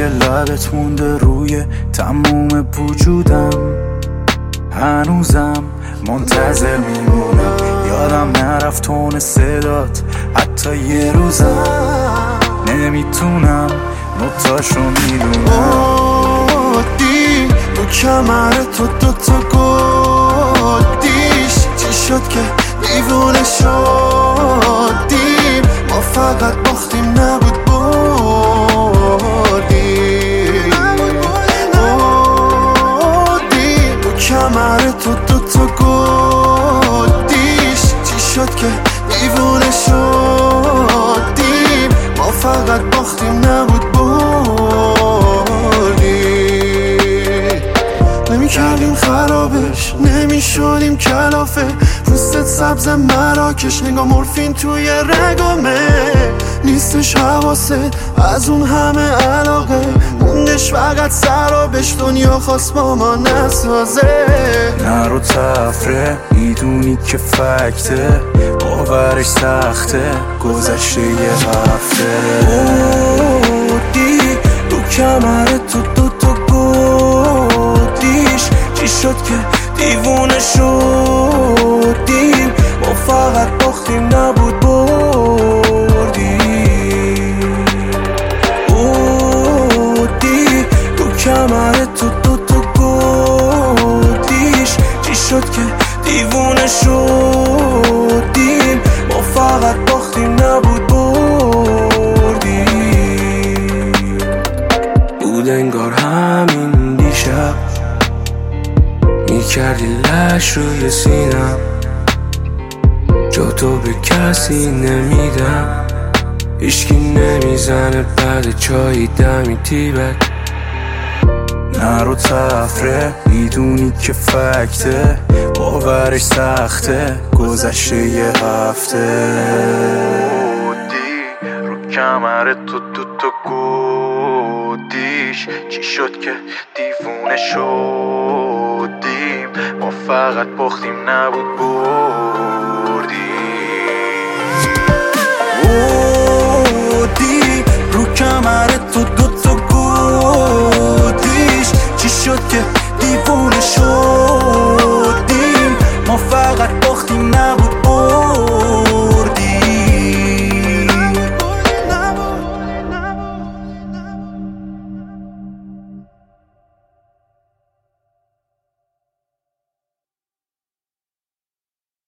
بوی لبت مونده روی تموم وجودم، هنوزم منتظر میمونم. یادم نرفت تون صدات حتی یه روزم، نمیتونم نوتاشو میدونم. دی رو کمر تو دوتا گودیش چی شد که دیوونه شدیم؟ ما فقط باختیم نبود بردیم. دی رو کمر تو دوتا گودیش چی شد که دیوونه شدیم؟ ما فقط باختیم نبود بردیم. نمی‌کردیم خرابش، نمی‌شدیم کلافه. پوستت سبز مراکش، نگاه مورفین توی رگامه. نیستش حواست از اون همه علاقه، موندش فقط سرابش. دنیا خواست با ما نسازه. نرو تفره میدونی که فکته، باورش سخته گذشته یه هفته. دی رو کمر تو دوتا گودیش چی شد که دیوونه شدیم؟ ما فقط باختیم نبود بردیم. دی رو کمر تو دوتا گودیش چی شد که دیوونه شدیم؟ ما فقط باختیم نبود بردیم. بود انگار همین دیشب میکردی لش روی سینم، جا تو به کسی نمیدم. هیچکی نمیزنه بعد چای دمی تیبک. نرو تفره میدونی که فکته، باورش سخته گذشته یه هفته. دی رو کمر تو دوتا گودیش چی شد که دیوونه شدیم؟ ما فقط باختیم نبود